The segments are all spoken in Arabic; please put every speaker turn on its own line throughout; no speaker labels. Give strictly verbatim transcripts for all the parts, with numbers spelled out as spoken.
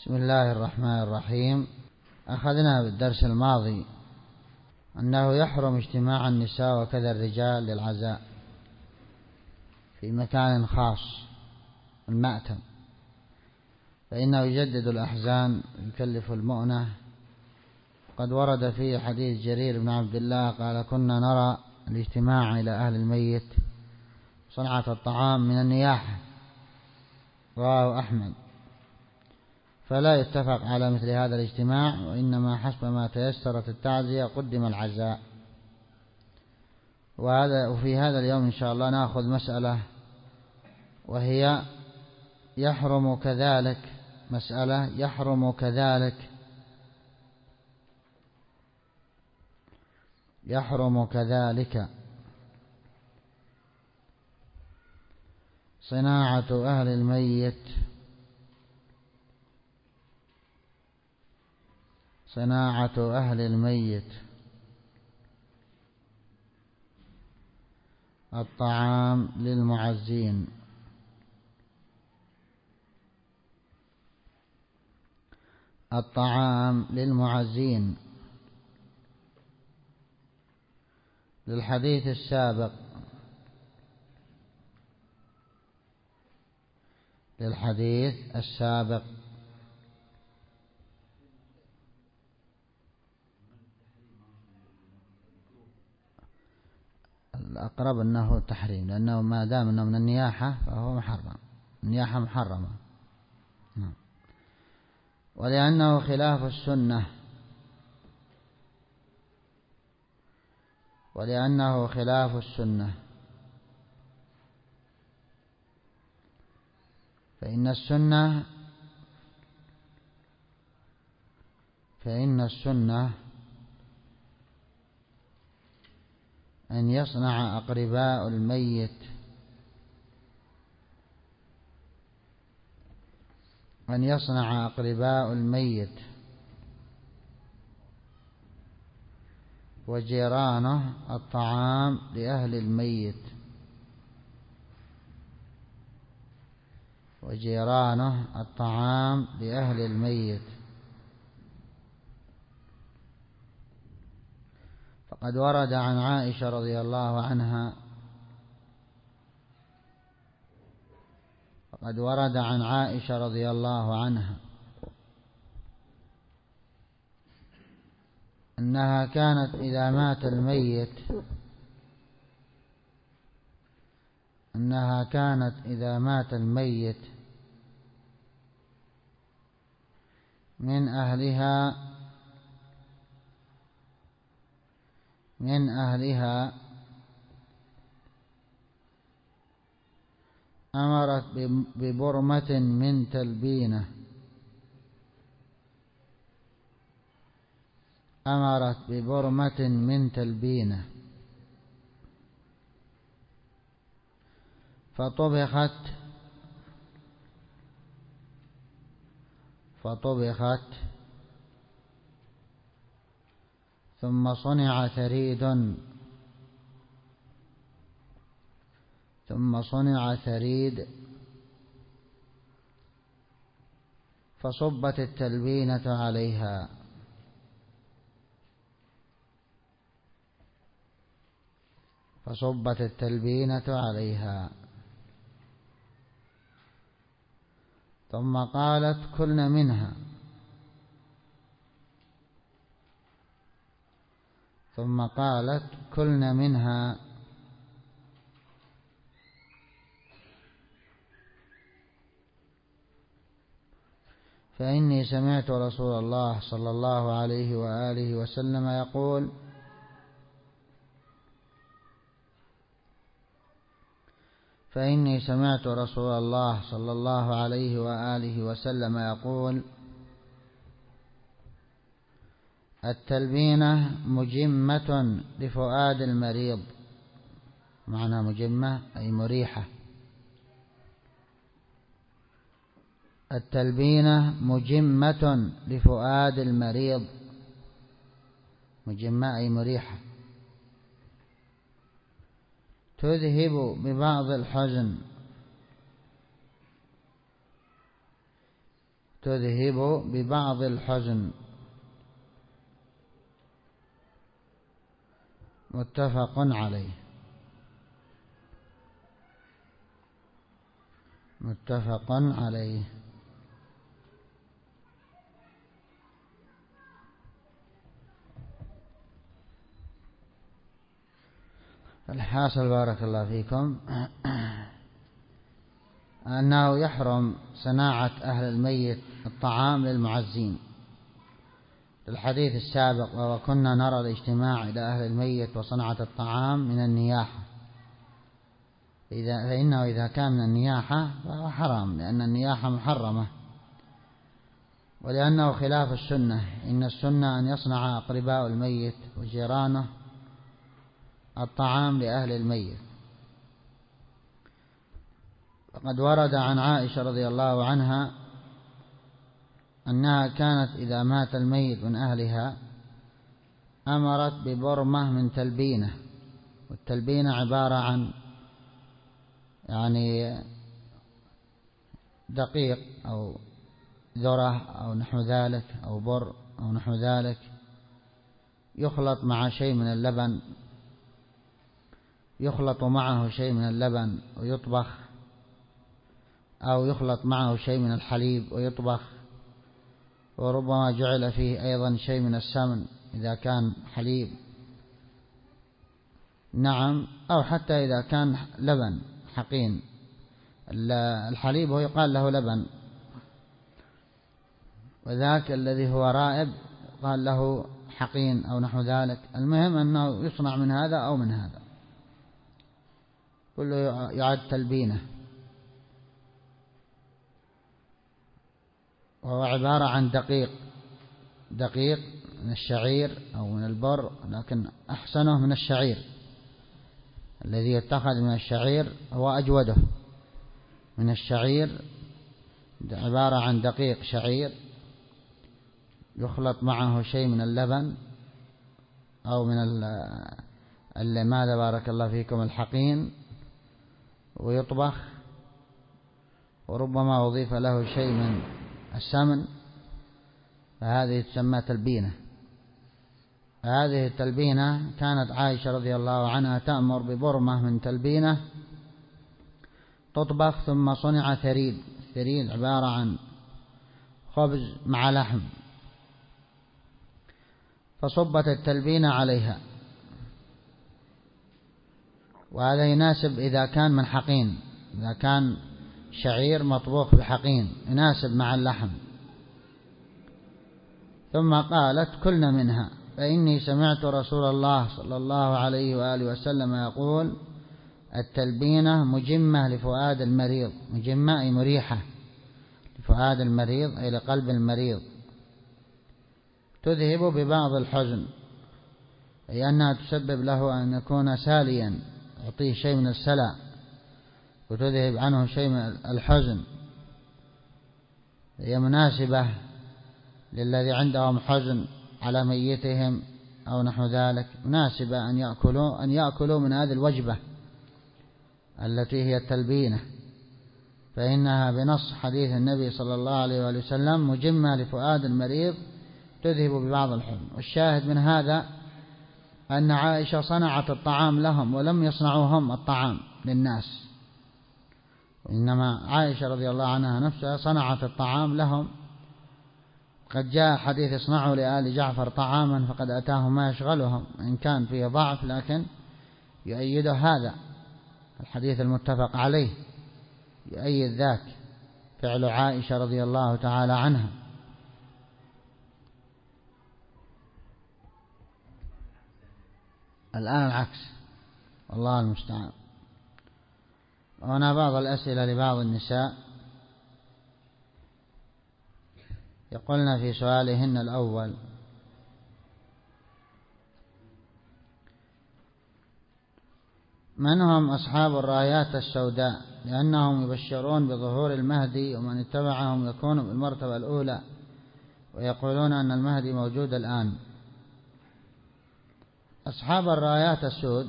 بسم الله الرحمن الرحيم. أخذنا بالدرس الماضي أنه يحرم اجتماع النساء وكذا الرجال للعزاء في مكان خاص المأتم، فإنه يجدد الأحزان يكلف المؤنة. قد ورد فيه حديث جرير بن عبد الله قال: كنا نرى الاجتماع إلى أهل الميت صنعة الطعام من النياحة، رواه أحمد. فلا يتفق على مثل هذا الاجتماع، وإنما حسب ما تيسرت التعزية قدم العزاء. وهذا وفي هذا اليوم إن شاء الله نأخذ مسألة، وهي يحرم كذلك مسألة يحرم كذلك يحرم كذلك صناعة أهل الميت صناعة أهل الميت الطعام للمعزين. الطعام للمعزين للحديث السابق للحديث السابق الأقرب أنه تحريم، لأنه ما دام أنه من النياحة فهو محرم، النياحة محرمة، ولأنه خلاف السنة ولأنه خلاف السنة فإن السنة فإن السنة أن يصنع أقرباء الميت أن يصنع أقرباء الميت وجيرانه الطعام لأهل الميت وجيرانه الطعام لأهل الميت فقد ورد عن عائشة رضي الله عنها فقد ورد عن عائشة رضي الله عنها أنها كانت إذا مات الميت أنها كانت إذا مات الميت من أهلها من أهلها أمرت ببرمة من تلبينة أمرت ببرمة من تلبينة فطبخت فطبخت ثم صنع ثريد ثم صنع ثريد فصبت التلبينة عليها فصبت التلبينة عليها ثم قالت: كلن منها ثم قالت كلن منها فإني سمعت رسول الله صلى الله عليه وآله وسلم يقول: فإني سمعت رسول الله صلى الله عليه وآله وسلم يقول: التلبينة مجمة لفؤاد المريض. معنى مجمة أي مريحة. التلبينة مجمة لفؤاد المريض، مجمة أي مريحة، تذهب ببعض الحزن تذهب ببعض الحزن. متفق عليه. متفق عليه. الحاصل بارك الله فيكم أنه يحرم صناعة أهل الميت الطعام للمعزين، الحديث السابق وكنا نرى الاجتماع إلى أهل الميت وصنعة الطعام من النياحة، إذا فإنه إذا كان من النياحة فهو حرام، لأن النياحة محرمة، ولأنه خلاف السنة. إن السنة أن يصنع أقرباء الميت وجيرانه الطعام لأهل الميت. وقد ورد عن عائشة رضي الله عنها أنها كانت إذا مات الميت من أهلها أمرت ببرمة من تلبينة، والتلبينة عبارة عن يعني دقيق أو ذرة أو نحو ذلك أو بر أو نحو ذلك، يخلط مع شيء من اللبن، يخلط معه شيء من اللبن ويطبخ، أو يخلط معه شيء من الحليب ويطبخ، وربما جعل فيه أيضا شيء من السمن إذا كان حليب، نعم، أو حتى إذا كان لبن حقين. الحليب هو يقال له لبن، وذاك الذي هو رائب قال له حقين أو نحو ذلك. المهم أنه يصنع من هذا أو من هذا، كله يعد تلبينه، وهو عبارة عن دقيق دقيق من الشعير أو من البر، لكن أحسنه من الشعير، الذي يتخذ من الشعير هو أجوده من الشعير، عبارة عن دقيق شعير يخلط معه شيء من اللبن أو من ال ماذا بارك الله فيكم الحقين، ويطبخ، وربما أضيف له شيء من السمن، فهذه تسمى تلبينة. هذه التلبينة كانت عائشة رضي الله عنها تأمر ببرمة من تلبينة تطبخ ثم صنع ثريد. ثريد عبارة عن خبز مع لحم، فصبت التلبينة عليها، وهذا يناسب إذا كان من حقين، إذا كان شعير مطبوخ بحقين يناسب مع اللحم. ثم قالت: كلنا منها، فإني سمعت رسول الله صلى الله عليه وآله وسلم يقول: التلبينة مجمة لفؤاد المريض. مجمة أي مريحة لفؤاد المريض أي لقلب المريض، تذهب ببعض الحزن، أي أنها تسبب له أن يكون ساليا، يعطيه شيء من السلع، وتذهب عنه شيء من الحزن. هي مناسبة للذي عندهم حزن على ميتهم أو نحو ذلك، مناسبة أن يأكلوا أن يأكلوا من هذه الوجبة التي هي التلبينة، فإنها بنص حديث النبي صلى الله عليه وسلم مجمة لفؤاد المريض تذهب ببعض الحزن. والشاهد من هذا أن عائشة صنعت الطعام لهم ولم يصنعوا هم الطعام للناس، وإنما عائشة رضي الله عنها نفسها صنعت الطعام لهم. قد جاء حديث: اصنعوا لآل جعفر طعاما فقد أتاهم ما يشغلهم، إن كان فيه ضعف لكن يؤيد هذا الحديث المتفق عليه، يؤيد ذاك فعل عائشة رضي الله تعالى عنها. الآن العكس، والله المستعان. هنا بعض الأسئلة لبعض النساء، يقولن في سؤالهن الأول: من هم أصحاب الرايات السوداء؟ لأنهم يبشرون بظهور المهدي، ومن اتبعهم يكون بالمرتبة الأولى، ويقولون أن المهدي موجود الآن. أصحاب الرايات السود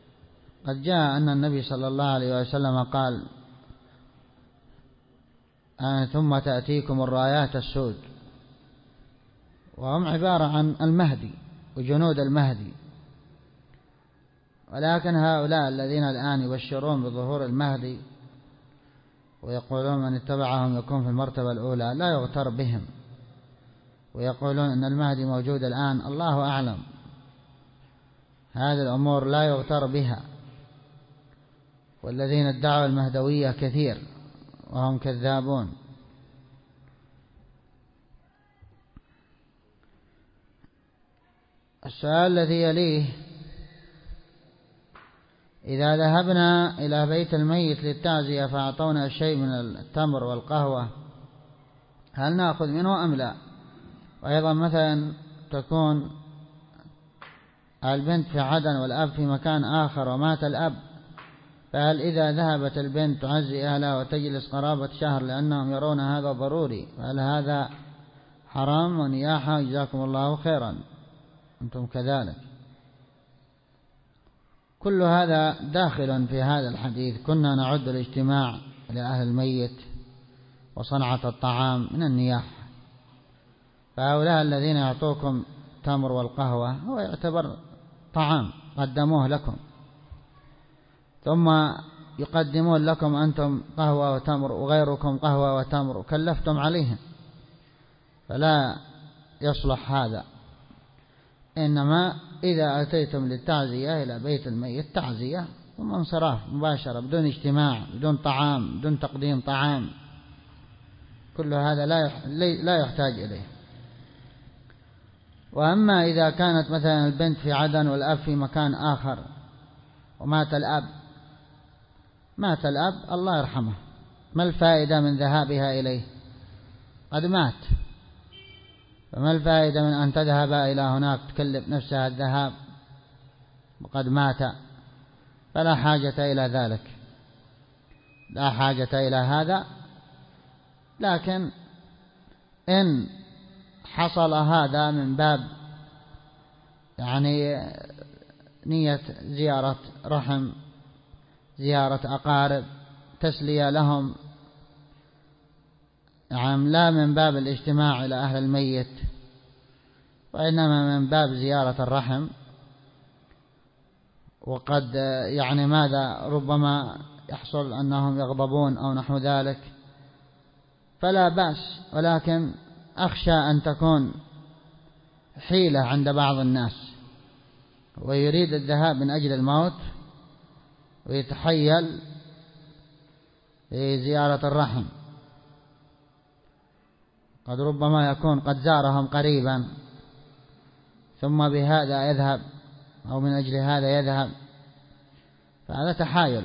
قد جاء أن النبي صلى الله عليه وسلم قال: ثم تأتيكم الرايات السود، وهم عبارة عن المهدي وجنود المهدي. ولكن هؤلاء الذين الآن يبشرون بظهور المهدي ويقولون من اتبعهم يكون في المرتبة الأولى لا يغتر بهم، ويقولون أن المهدي موجود الآن، الله أعلم. هذه الأمور لا يغتر بها، والذين ادعوا المهدوية كثير وهم كذابون. السؤال الذي يليه: إذا ذهبنا إلى بيت الميت للتعزية فأعطونا شيء من التمر والقهوة، هل نأخذ منه أم لا؟ وأيضا مثلا تكون البنت في عدن والأب في مكان آخر ومات الأب، فهل إذا ذهبت البنت تعزي أهلها وتجلس قرابة شهر لأنهم يرون هذا ضروري، فهل هذا حرام ونياحة؟ جزاكم الله خيرا، أنتم كذلك. كل هذا داخل في هذا الحديث. كنا نعد الاجتماع لأهل الميت وصنعة الطعام من النياحة، فهؤلاء الذين يعطوكم تمر والقهوة هو يعتبر طعام قدموه لكم، ثم يقدمون لكم أنتم قهوة وتمر وغيركم قهوة وتمر وكلفتم عليهم، فلا يصلح هذا. إنما إذا أتيتم للتعزية إلى بيت الميت تعزية ثم انصراف مباشرة بدون اجتماع، بدون طعام، بدون تقديم طعام، كل هذا لا يحتاج إليه. وأما إذا كانت مثلا البنت في عدن والأب في مكان آخر ومات الأب مات الأب الله يرحمه، ما الفائدة من ذهابها إليه؟ قد مات، فما الفائدة من أن تذهب إلى هناك تكلف نفسها الذهاب وقد مات؟ فلا حاجة إلى ذلك، لا حاجة إلى هذا. لكن إن حصل هذا من باب يعني نية زيارة رحم، زيارة أقارب، تسلية لهم، يعني لا من باب الاجتماع إلى أهل الميت، وإنما من باب زيارة الرحم، وقد يعني ماذا ربما يحصل أنهم يغضبون أو نحو ذلك، فلا بأس. ولكن أخشى أن تكون حيلة عند بعض الناس ويريد الذهاب من أجل الموت ويتحيل لزيارة الرحم، قد ربما يكون قد زارهم قريبا ثم بهذا يذهب أو من أجل هذا يذهب، فهذا تحايل.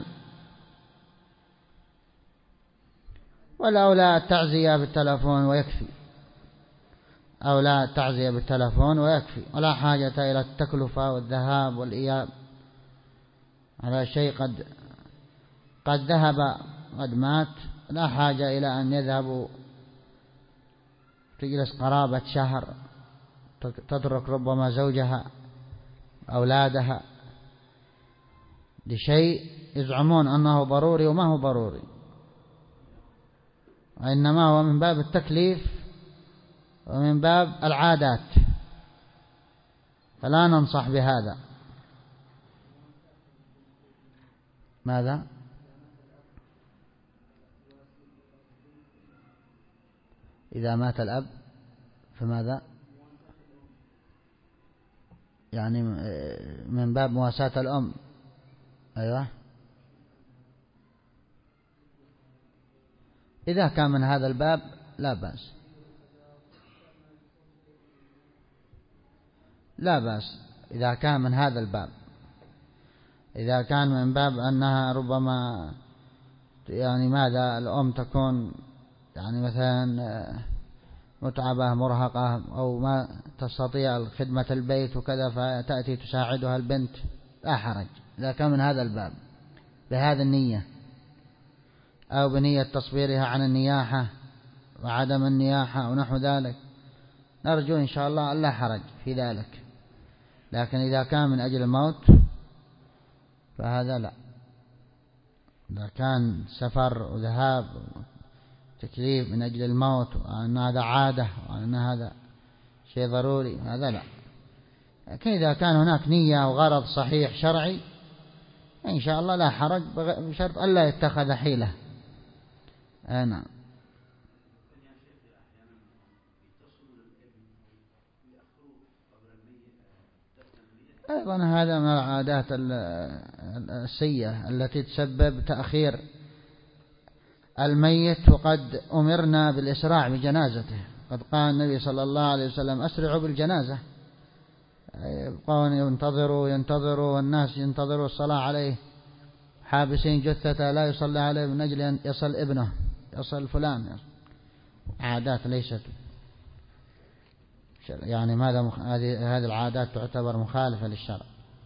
والأولى التعزية بالتلفون ويكفي، أولى التعزية بالتلفون ويكفي، ولا حاجة إلى التكلفة والذهاب والإياب على شيء قد قد ذهب قد مات، لا حاجة إلى أن يذهبوا تجلس قرابة شهر تترك ربما زوجها أولادها لشيء يزعمون أنه ضروري وما هو ضروري، وإنما هو من باب التكليف ومن باب العادات، فلا ننصح بهذا. ماذا؟ إذا مات الأب فماذا؟ يعني من باب مواساة الأم. أيوة، إذا كان من هذا الباب لا بأس، لا بأس إذا كان من هذا الباب. إذا كان من باب أنها ربما يعني ماذا الأم تكون يعني مثلا متعبة مرهقة أو ما تستطيع خدمة البيت وكذا فتأتي تساعدها البنت، لا حرج إذا كان من هذا الباب بهذا النية، أو بنية تصبيرها عن النياحة وعدم النياحة ونحو ذلك، نرجو إن شاء الله لا حرج في ذلك. لكن إذا كان من أجل الموت فهذا لا. إذا كان سفر وذهاب تكليف من أجل الموت، وأن هذا عادة، وأن هذا شيء ضروري، هذا لا. لكن إذا كان هناك نية وغرض صحيح شرعي إن شاء الله لا حرج، بشرط ألا يتخذ حيلة. أنا أيضا هذا من العادات السيئة التي تسبب تأخير الميت، وقد أمرنا بالإسراع بجنازته. قد قال النبي صلى الله عليه وسلم أسرعوا بالجنازة، يبقون ينتظروا ينتظروا والناس ينتظروا الصلاة عليه، حابسين جثته لا يصلى عليه من أجل أن يصل ابنه، يصل فلان. عادات ليست يعني ماذا مخ... هذه هذه العادات تعتبر مخالفة للشرع.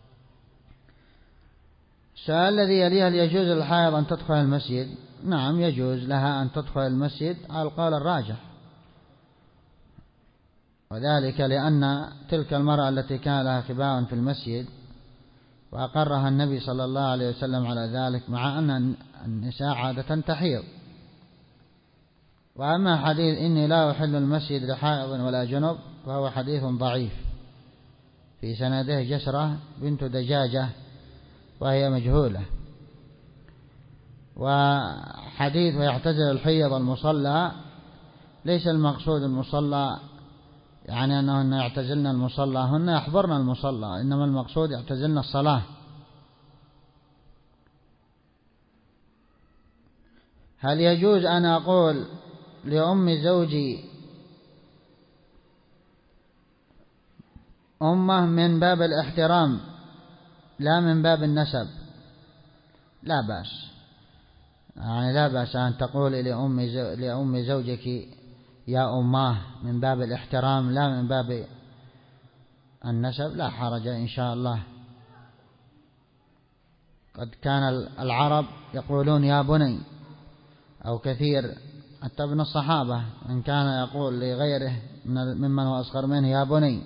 السؤال الذي يليها: هل يجوز للحائض أن تدخل المسجد؟ نعم يجوز لها أن تدخل المسجد على القول الراجح، وذلك لأن تلك المرأة التي كان لها خباء في المسجد وأقرها النبي صلى الله عليه وسلم على ذلك، مع أن النساء عادة تحيض. وأما حديث إني لا أحل المسجد لحائض ولا جنب فهو حديث ضعيف، في سنده جسرة بنت دجاجة وهي مجهولة. وحديث ويعتزل الحيض المصلى، ليس المقصود المصلى يعني أنهن يعتزلن المصلى، هن يحضرن المصلى، إنما المقصود يعتزلن الصلاة. هل يجوز أن أقول لأم زوجي أمه من باب الاحترام لا من باب النسب؟ لا بأس، يعني لا بأس أن تقول لأم لأم زوجك يا أماه من باب الاحترام لا من باب النسب، لا حرج إن شاء الله. قد كان العرب يقولون يا بني، أو كثير حتى ابن الصحابة من كان يقول لغيره ممن هو أصغر منه يا بني،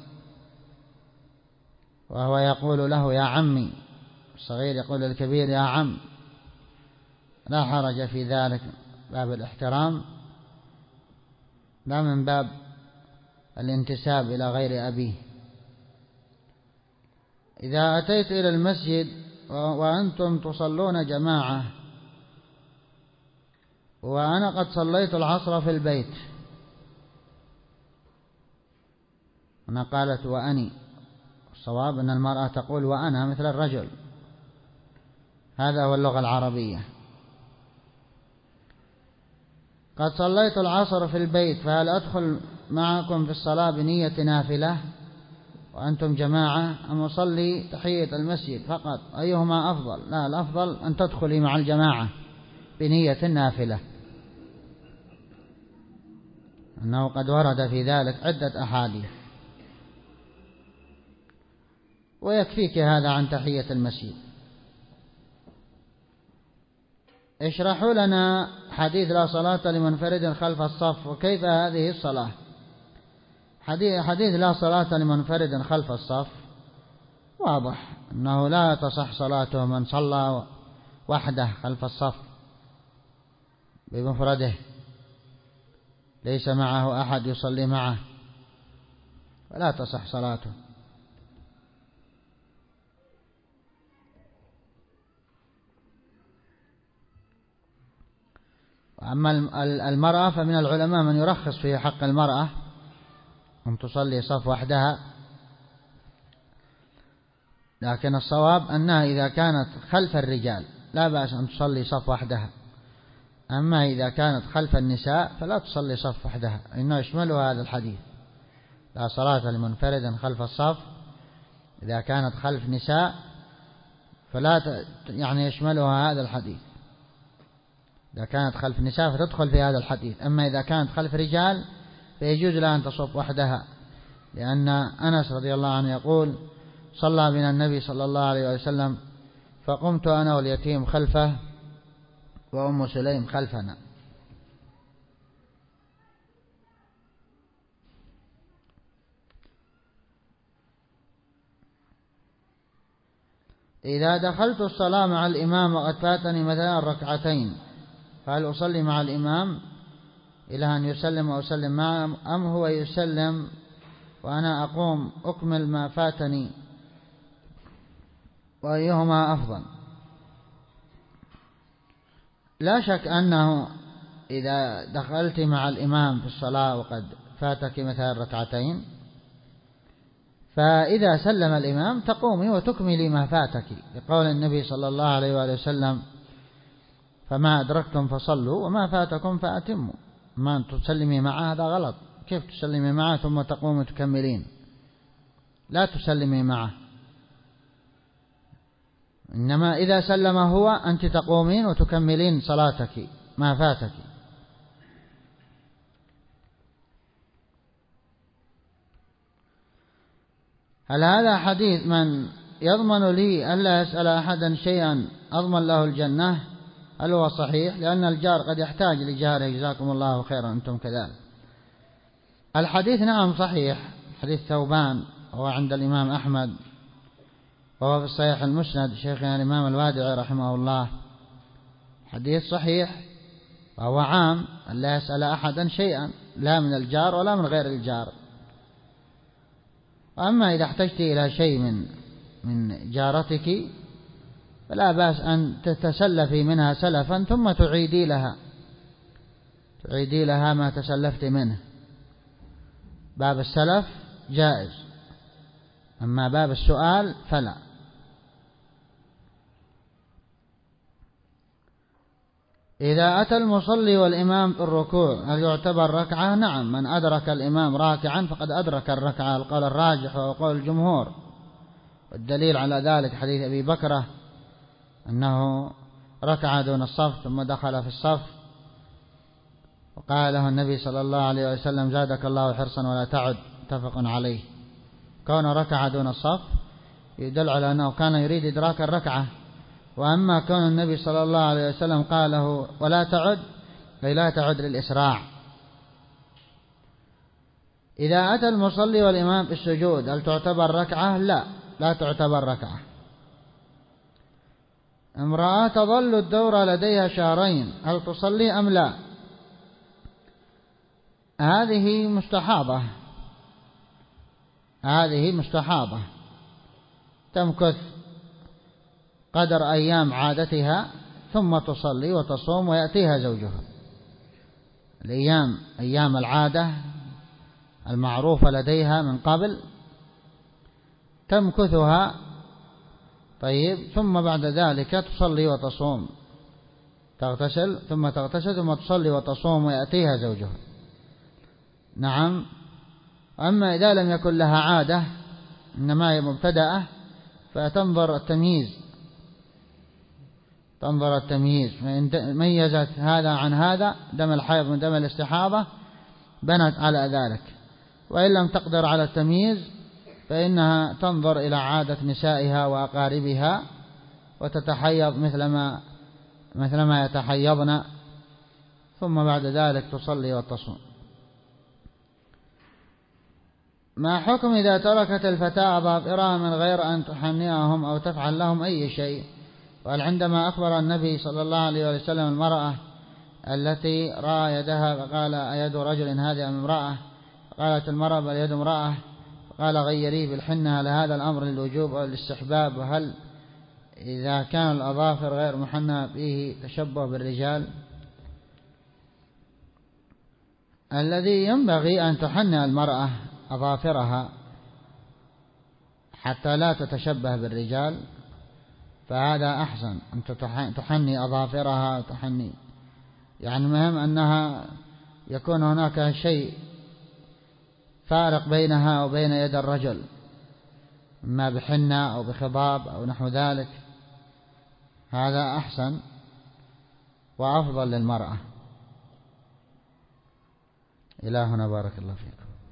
وهو يقول له يا عمي، الصغير يقول للكبير يا عم، لا حرج في ذلك، باب الاحترام لا من باب الانتساب إلى غير أبيه. إذا أتيت إلى المسجد وأنتم تصلون جماعة وأنا قد صليت العصر في البيت، هنا قالت وأني، الصواب أن المرأة تقول وأنا مثل الرجل، هذا هو اللغة العربية. قد صليت العصر في البيت، فهل أدخل معكم في الصلاة بنية نافلة وأنتم جماعة، أم أصلي تحية المسجد فقط؟ أيهما أفضل؟ لا، الأفضل أن تدخلي مع الجماعة بنية نافلة، أنه قد ورد في ذلك عدة أحاديث، ويكفيك هذا عن تحية المسجد. اشرحوا لنا حديث لا صلاة لمنفرد خلف الصف، وكيف هذه الصلاة؟ حديث, حديث لا صلاة لمنفرد خلف الصف واضح أنه لا تصح صلاته من صلى وحده خلف الصف بمفرده، ليس معه أحد يصلي معه، ولا تصح صلاته. أما المرأة فمن العلماء من يرخص في حق المرأة أن تصلي صف وحدها، لكن الصواب أنها إذا كانت خلف الرجال لا بأس أن تصلي صف وحدها، أما إذا كانت خلف النساء فلا تصلي صف وحدها، إنه يشملها هذا الحديث لا صلاة لمنفرد خلف الصف، إذا كانت خلف نساء فلا يعني يشملها هذا الحديث، إذا كانت خلف نساء فتدخل في هذا الحديث، أما إذا كانت خلف رجال فيجوز لها أن تصف وحدها، لأن أنس رضي الله عنه يقول صلى بنا النبي صلى الله عليه وسلم فقمت أنا واليتيم خلفه وأم سليم خلفنا. إذا دخلت الصلاة مع الإمام وقد فاتني مثلا ركعتين فهل أصلي مع الإمام؟ إلى أن يسلم وأسلم معه، أم هو يسلم وأنا أقوم أكمل ما فاتني، وأيهما أفضل؟ لا شك أنه إذا دخلت مع الإمام في الصلاة وقد فاتك مثلا ركعتين، فإذا سلم الإمام تقومي وتكملي ما فاتك، لقول النبي صلى الله عليه وآله وسلم: فما أدركتم فصلوا وما فاتكم فأتموا. ما أن تسلمي معه هذا غلط. كيف تسلمي معه ثم تقومي تكملين؟ لا تسلمي معه، إنما إذا سلم هو أنت تقومين وتكملين صلاتك ما فاتك. هل هذا حديث من يضمن لي ألا يسأل أحدا شيئا أضمن له الجنة؟ هل هو صحيح؟ لأن الجار قد يحتاج لجاره، جزاكم الله خيرا، أنتم كذلك. الحديث نعم صحيح، حديث ثوبان، هو عند الإمام أحمد، وهو في الصحيح المسند شيخنا الإمام الوادعي رحمه الله. حديث صحيح، وهو عام، لا يسأل أحدا شيئا، لا من الجار ولا من غير الجار. وأما إذا احتجت إلى شيء من من جارتك فلا بأس أن تتسلفي منها سلفا ثم تعيدي لها تعيدي لها ما تسلفت منه. باب السلف جائز، أما باب السؤال فلا. إذا أتى المصلي والإمام في الركوع هل يعتبر ركعة؟ نعم، من أدرك الإمام راكعا فقد أدرك الركعة، القول الراجح وهو قول الجمهور. والدليل على ذلك حديث أبي بكرة أنه ركع دون الصف ثم دخل في الصف، وقال له النبي صلى الله عليه وسلم: زادك الله حرصا ولا تعد، متفق عليه. كون ركع دون الصف يدل على أنه كان يريد إدراك الركعة. وأما كون النبي صلى الله عليه وسلم قال له ولا تعد، أي لا تعد للإسراع. إذا أتى المصلي والإمام بالسجود هل تعتبر ركعة؟ لا، لا تعتبر ركعة. امرأة تظل الدورة لديها شهرين هل تصلي أم لا؟ هذه مستحاضة، هذه مستحاضة تمكث قدر أيام عادتها ثم تصلي وتصوم ويأتيها زوجها. الأيام أيام العادة المعروفة لديها من قبل تمكثها، طيب، ثم بعد ذلك تصلي وتصوم، تغتسل ثم تغتسل ثم تصلي وتصوم ويأتيها زوجها. نعم. أما إذا لم يكن لها عادة إنما هي مبتدأة فتنظر التمييز، تنظر التمييز، فإن ميزت هذا عن هذا، دم الحيض من دم الاستحاضة، بنت على ذلك. وإن لم تقدر على التمييز فإنها تنظر إلى عادة نسائها وأقاربها وتتحيض مثلما مثلما يتحيضن، ثم بعد ذلك تصلي وتصوم. ما حكم إذا تركت الفتاة أظافرها من غير أن تحنيهم أو تفعل لهم أي شيء؟ وقال عندما أخبر النبي صلى الله عليه وسلم المرأة التي رأى يدها فقال: أيد رجل هذه أم امرأة؟ قالت المرأة: بل يد امرأة. قال: غيريه بالحنة. هل هذا الأمر للوجوب أو للاستحباب؟ وهل إذا كان الأظافر غير محنى فيه تشبه بالرجال؟ الذي ينبغي أن تحنى المرأة أظافرها حتى لا تتشبه بالرجال، فهذا أحسن أن تحني أظافرها، تحني يعني المهم أنها يكون هناك شيء فارق بينها وبين يد الرجل، إما بحنة أو بخضاب أو نحو ذلك، هذا أحسن وأفضل للمرأة. إلهنا بارك الله فيكم.